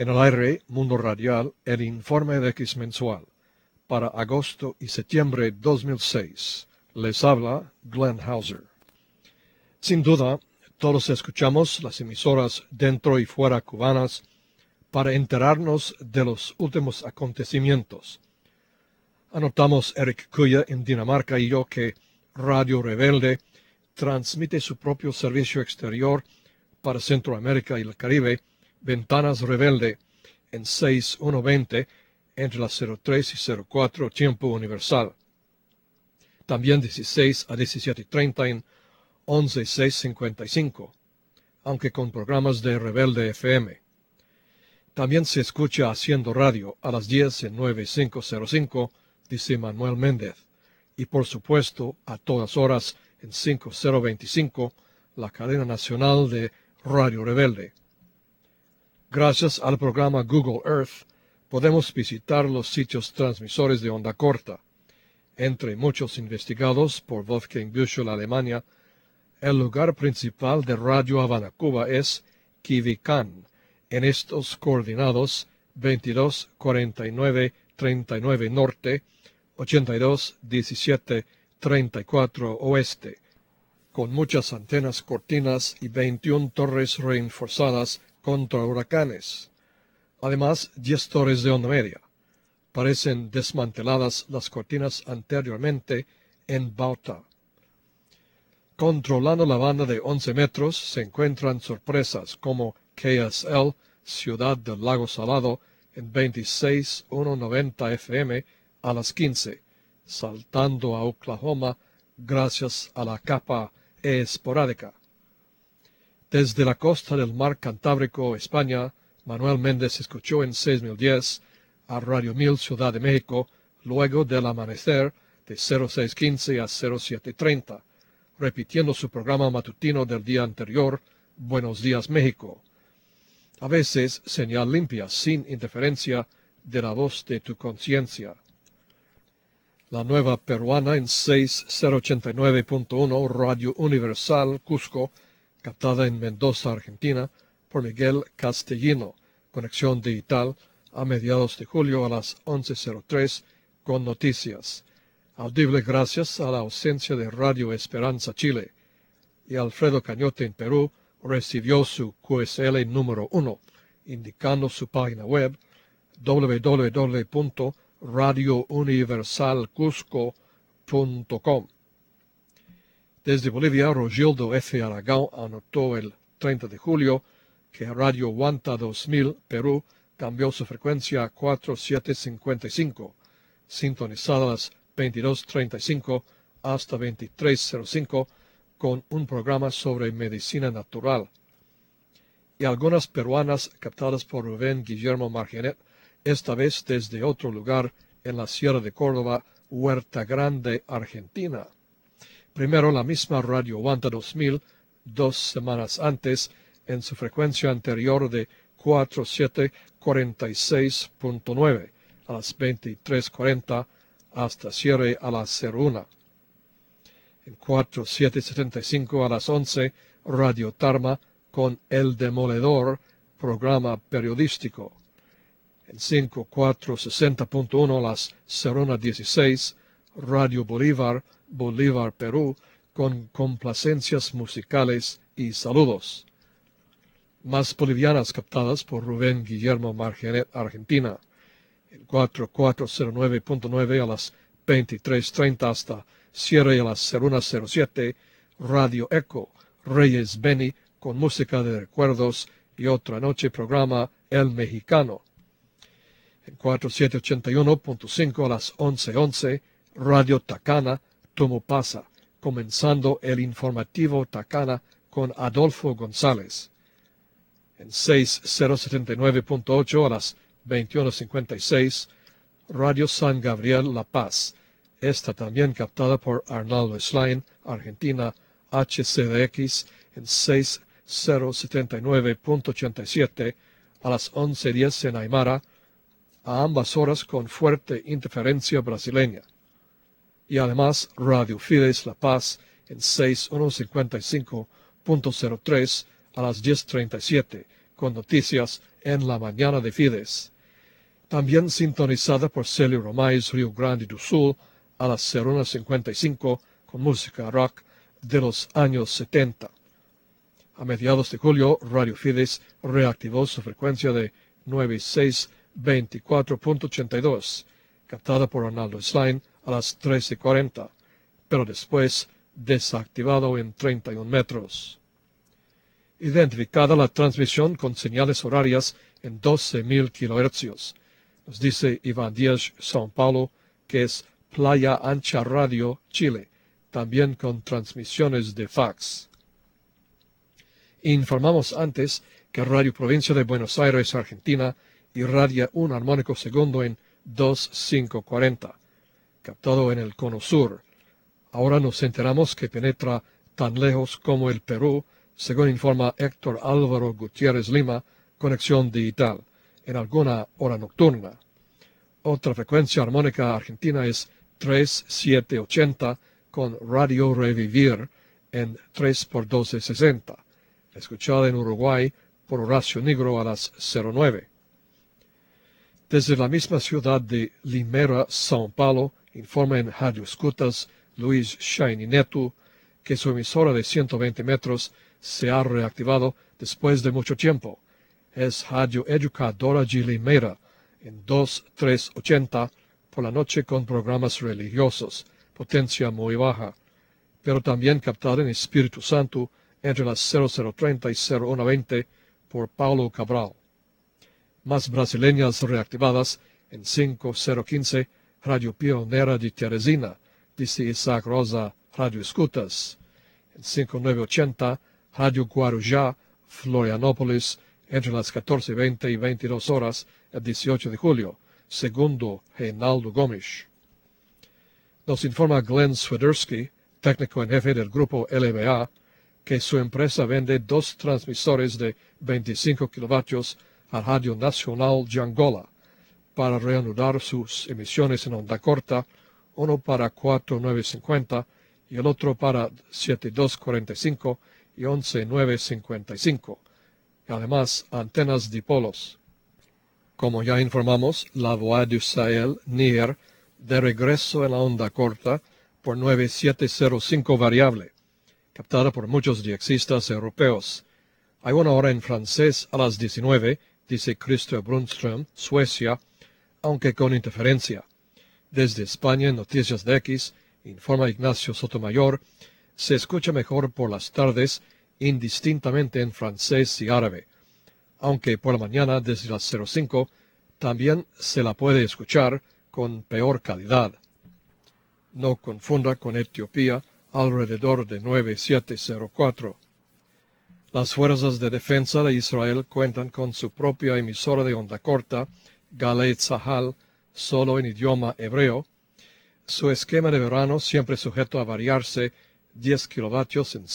En el aire, Mundo Radial, el informe de X mensual. Para agosto y septiembre 2006. Les habla Glenn Hauser. Sin duda, todos escuchamos las emisoras dentro y fuera cubanas para enterarnos de los últimos acontecimientos. Anotamos Eric Cuya en Dinamarca y yo que Radio Rebelde transmite su propio servicio exterior para Centroamérica y el Caribe, Ventanas Rebelde, en 6120 entre las 03 y 04 tiempo universal. También 16 a 17:30 en 11655, aunque con programas de Rebelde FM. También se escucha Haciendo Radio a las 10 en 9505, dice Manuel Méndez, y por supuesto a todas horas en 5025, la cadena nacional de Radio Rebelde. Gracias al programa Google Earth, podemos visitar los sitios transmisores de onda corta. Entre muchos investigados por Wolfgang Büchel, Alemania, el lugar principal de Radio Habana, Cuba es Quivicán, en estos coordinados 22 49 39 norte, 82 17 34 oeste, con muchas antenas cortinas y 21 torres reforzadas contra huracanes. Además, 10 torres de onda media. Parecen desmanteladas las cortinas anteriormente en Bauta. Controlando la banda de 11 metros se encuentran sorpresas como KSL, Ciudad del Lago Salado, en 26.190 FM a las 15, saltando a Oklahoma gracias a la capa esporádica. Desde la costa del mar Cantábrico, España, Manuel Méndez escuchó en 6010 a Radio 1000 Ciudad de México, luego del amanecer de 0615 a 0730, repitiendo su programa matutino del día anterior, Buenos Días México. A veces señal limpia, sin interferencia de la voz de tu conciencia. La Nueva Peruana en 6089.1 Radio Universal Cusco, captada en Mendoza, Argentina, por Miguel Castellino, conexión digital, a mediados de julio a las 11:03 con noticias. Audible gracias a la ausencia de Radio Esperanza Chile. Y Alfredo Cañote en Perú recibió su QSL número 1, indicando su página web www.radiouniversalcusco.com. Desde Bolivia, Rogildo F. Aragão anotó el 30 de julio que Radio Guanta 2000, Perú, cambió su frecuencia a 4755, sintonizada a las 22:35 hasta 23:05, con un programa sobre medicina natural. Y algunas peruanas captadas por Rubén Guillermo Margenet, esta vez desde otro lugar en la Sierra de Córdoba, Huerta Grande, Argentina. Primero la misma Radio Guanta 2000, 2 semanas antes, en su frecuencia anterior de 4746.9 a las 23:40 hasta cierre a las 01. En 4775 a las 11, Radio Tarma con El Demoledor, programa periodístico. En 5460.1 a las 01:16, Radio Bolívar, Bolívar, Perú, con complacencias musicales y saludos. Más bolivianas captadas por Rubén Guillermo Margenet, Argentina. En 4409.9 a las 23:30 hasta cierre a las 01:07, Radio Eco, Reyes Beni, con música de recuerdos, y otra noche programa El Mexicano. En 4781.5 a las 11:11, Radio Tacana, Tomupasa, comenzando el informativo Tacana con Adolfo González. En 6079.8 a las 21:56, Radio San Gabriel La Paz, esta también captada por Arnaldo Schlein, Argentina, HCDX, en 6079.87 a las 11:10 en Aymara, a ambas horas con fuerte interferencia brasileña. Y además Radio Fides La Paz en 6155.03 a las 10:37, con noticias en la mañana de Fides. También sintonizada por Celio Romais Rio Grande do Sul a las 01:55 con música rock de los años 70. A mediados de julio, Radio Fides reactivó su frecuencia de 9624.82, captada por Arnaldo Slein a las 13:40, pero después desactivado en 31 metros. Identificada la transmisión con señales horarias en 12.000 kHz. Nos dice Iván Díaz, São Paulo, que es Playa Ancha Radio, Chile, también con transmisiones de fax. Informamos antes que Radio Provincia de Buenos Aires, Argentina, irradia un armónico segundo en 2540, captado en el cono sur. Ahora nos enteramos que penetra tan lejos como el Perú, según informa Héctor Álvaro Gutiérrez Lima, conexión digital, en alguna hora nocturna. Otra frecuencia armónica argentina es 3780 con Radio Revivir en 3x1260, escuchada en Uruguay por Horacio Nigro a las 09. Desde la misma ciudad de Limeira, São Paulo, informa en Radio Escutas Luis Shiny Neto que su emisora de 120 metros se ha reactivado después de mucho tiempo. Es Radio Educadora de Limeira en 2380 por la noche con programas religiosos, potencia muy baja, pero también captada en Espíritu Santo entre las 0030 y 0120 por Paulo Cabral. Más brasileñas reactivadas en 5015, Radio Pionera de Teresina, dice Isaac Rosa, Radio Escutas. En 5980, Radio Guarujá, Florianópolis, entre las 14:20 y 22 horas, el 18 de julio, segundo Reinaldo Gomes. Nos informa Glenn Swiderski, técnico en jefe del grupo LBA, que su empresa vende 2 transmisores de 25 kilovatios a Radio Nacional de Angola para reanudar sus emisiones en onda corta, uno para 4950 y el otro para 7245 y 11955, y además antenas dipolos. Como ya informamos, la Voix du Sahel, Níger, de regreso en la onda corta por 9705 variable, captada por muchos diexistas europeos. Hay una hora en francés a las 19, dice Christer Brunström, Suecia, aunque con interferencia. Desde España, en Noticias de X, informa Ignacio Sotomayor, se escucha mejor por las tardes, indistintamente en francés y árabe, aunque por la mañana desde las 05 también se la puede escuchar con peor calidad. No confunda con Etiopía, alrededor de 9704. Las fuerzas de defensa de Israel cuentan con su propia emisora de onda corta, Galei Tzahal, solo en idioma hebreo. Su esquema de verano siempre sujeto a variarse 10 kilovatios en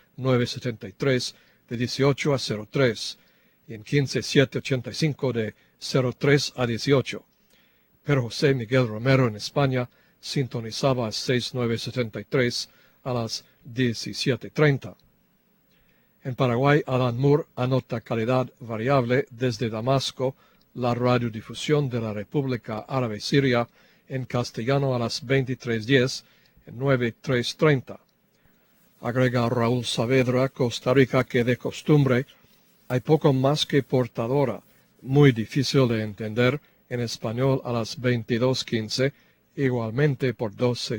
6.973 de 18 a 03 y en 15.785 de 03 a 18. Pero José Miguel Romero en España sintonizaba a 6.973 a las 17:30. En Paraguay, Alan Moore anota calidad variable desde Damasco, la radiodifusión de la República Árabe Siria en castellano a las 23:10 en 9.330. Agrega Raúl Saavedra, Costa Rica, que de costumbre hay poco más que portadora, muy difícil de entender, en español a las 22:15, igualmente por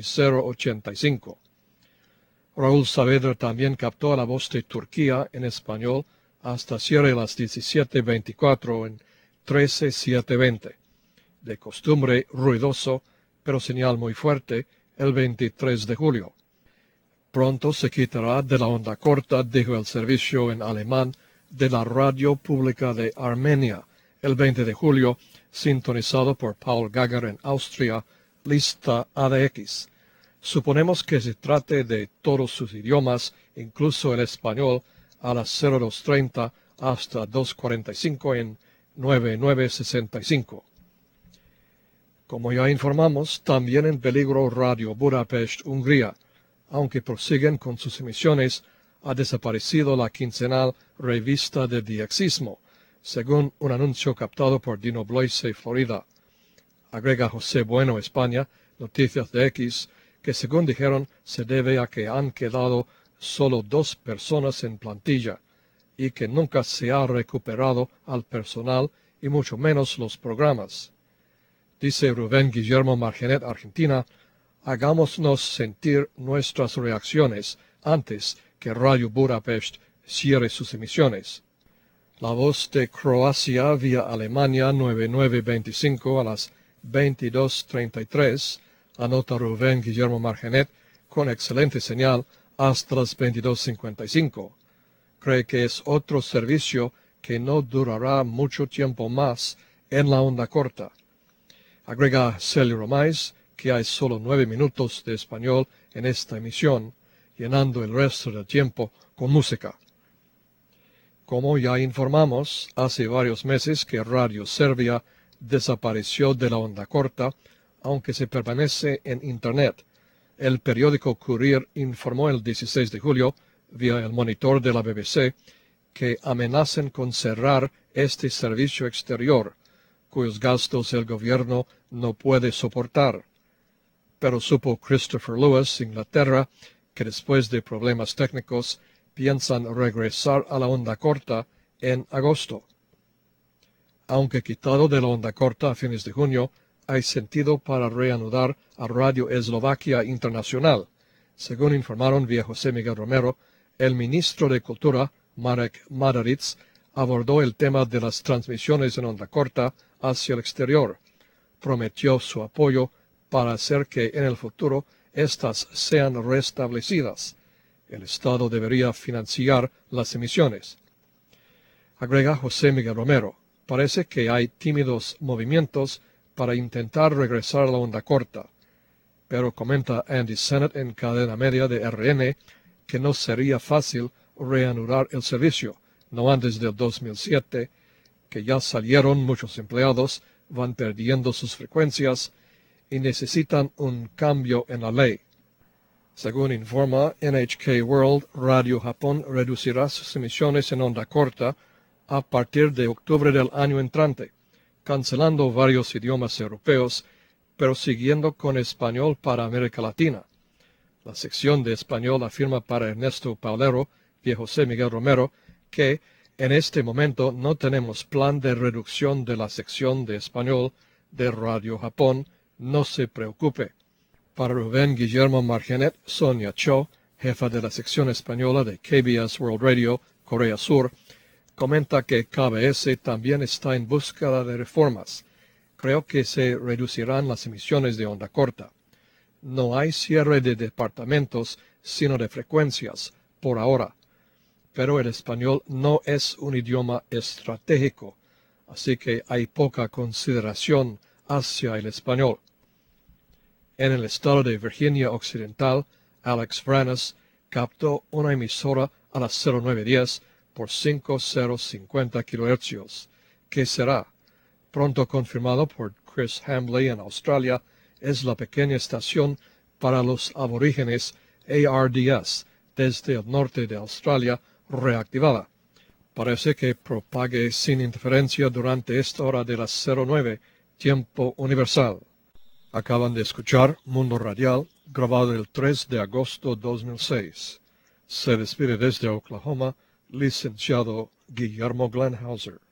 26085. Raúl Saavedra también captó la voz de Turquía en español hasta cierre las 17:24 en 13720. De costumbre ruidoso, pero señal muy fuerte, el 23 de julio. Pronto se quitará de la onda corta, dijo el servicio en alemán de la radio pública de Armenia, el 20 de julio, sintonizado por Paul Gagger en Austria, lista ADX. Suponemos que se trate de todos sus idiomas, incluso el español, a las 02:30 hasta 2:45 en 9965. Como ya informamos, también en peligro Radio Budapest, Hungría. Aunque prosiguen con sus emisiones, ha desaparecido la quincenal Revista de Diexismo, según un anuncio captado por Dino Bloise, Florida. Agrega José Bueno, España, Noticias de X, que según dijeron se debe a que han quedado solo 2 personas en plantilla y que nunca se ha recuperado al personal y mucho menos los programas. Dice Rubén Guillermo Margenet, Argentina, hagámonos sentir nuestras reacciones antes que Radio Budapest cierre sus emisiones. La Voz de Croacia vía Alemania 9925 a las 22:33, anota Rubén Guillermo Margenet, con excelente señal hasta las 22:55. Cree que es otro servicio que no durará mucho tiempo más en la onda corta. Agrega Celio Romais que hay solo 9 minutos de español en esta emisión, llenando el resto del tiempo con música. Como ya informamos, hace varios meses que Radio Serbia desapareció de la onda corta, aunque se permanece en Internet. El periódico Courier informó el 16 de julio, vía el monitor de la BBC, que amenazan con cerrar este servicio exterior, cuyos gastos el gobierno no puede soportar. Pero supo Christopher Lewis, Inglaterra, que después de problemas técnicos piensan regresar a la onda corta en agosto. Aunque quitado de la onda corta a fines de junio, hay sentido para reanudar a Radio Eslovaquia Internacional. Según informaron vía José Miguel Romero, el ministro de Cultura, Marek Madaritz, abordó el tema de las transmisiones en onda corta hacia el exterior. Prometió su apoyo para hacer que en el futuro éstas sean restablecidas. El Estado debería financiar las emisiones. Agrega José Miguel Romero, parece que hay tímidos movimientos para intentar regresar a la onda corta, pero comenta Andy Sennett en cadena media de RN que no sería fácil reanudar el servicio, no antes del 2007, que ya salieron muchos empleados, van perdiendo sus frecuencias y necesitan un cambio en la ley. Según informa NHK World, Radio Japón reducirá sus emisiones en onda corta a partir de octubre del año entrante, cancelando varios idiomas europeos, pero siguiendo con español para América Latina. La sección de español afirma para Ernesto Paulero y José Miguel Romero que en este momento no tenemos plan de reducción de la sección de español de Radio Japón, no se preocupe. Para Rubén Guillermo Margenet, Sonia Cho, jefa de la sección española de KBS World Radio, Corea Sur, comenta que KBS también está en búsqueda de reformas. Creo que se reducirán las emisiones de onda corta. No hay cierre de departamentos, sino de frecuencias, por ahora. Pero el español no es un idioma estratégico, así que hay poca consideración hacia el español. En el estado de Virginia Occidental, Alex Vranas captó una emisora a las 0910 por 5050 kHz, que será, pronto confirmado por Chris Hambley en Australia, es la pequeña estación para los aborígenes ARDS desde el norte de Australia reactivada. Parece que propague sin interferencia durante esta hora de las 09, tiempo universal. Acaban de escuchar Mundo Radial, grabado el 3 de agosto 2006. Se despide desde Oklahoma, licenciado Guillermo Glenhauser.